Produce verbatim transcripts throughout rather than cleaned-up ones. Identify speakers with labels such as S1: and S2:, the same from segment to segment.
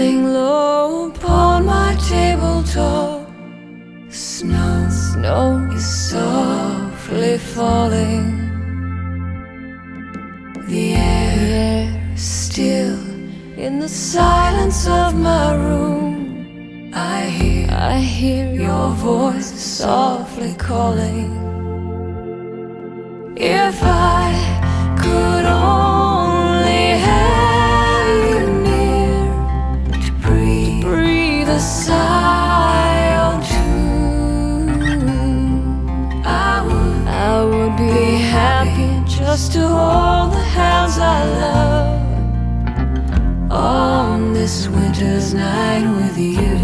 S1: Burning low upon my tabletop, snow, snow is softly falling. The air, the air is still in the silence of my room. I hear, I hear your voice softly calling. If I could only have you near to breathe, to breathe a sigh or two, I would, I would be happy just to hold the hands I love on this winter's night with you.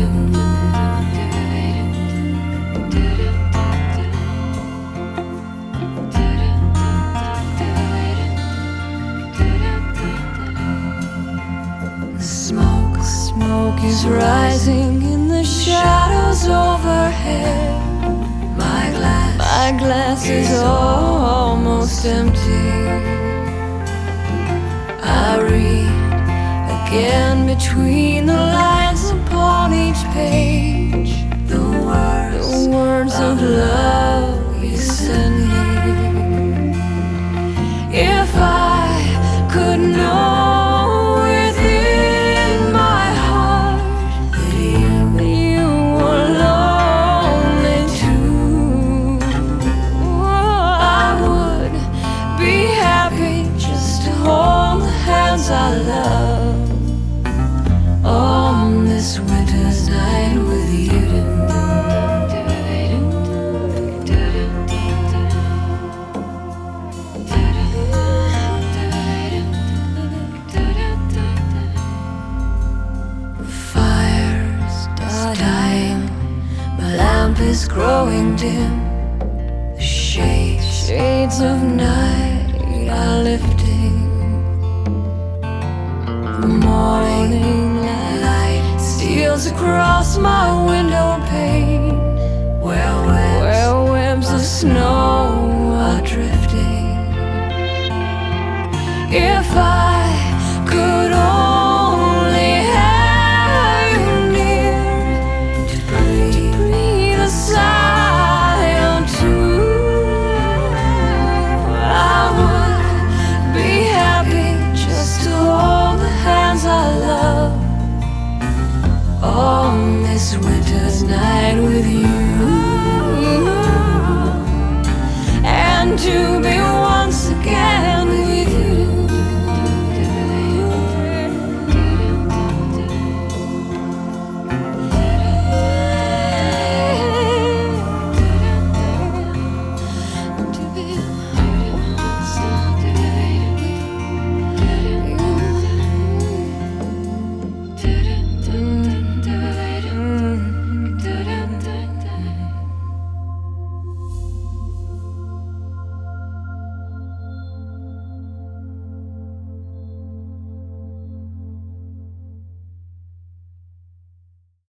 S1: Smoke, smoke is rising in the shadows overhead. My glass, my glass is almost empty. I read again between the lines upon each page the words, the words of love you send me. If I could know I love on this winter's night with you. Fire's dying, my lamp is growing dim. The shades, shades of night are lifting. The morning light steals across my window pane, where webs, where webs of snow are drifting. If I could only have you near to breathe, to breathe a sigh or two, I would be happy just to hold the hands I love on this winter's night with you, and to be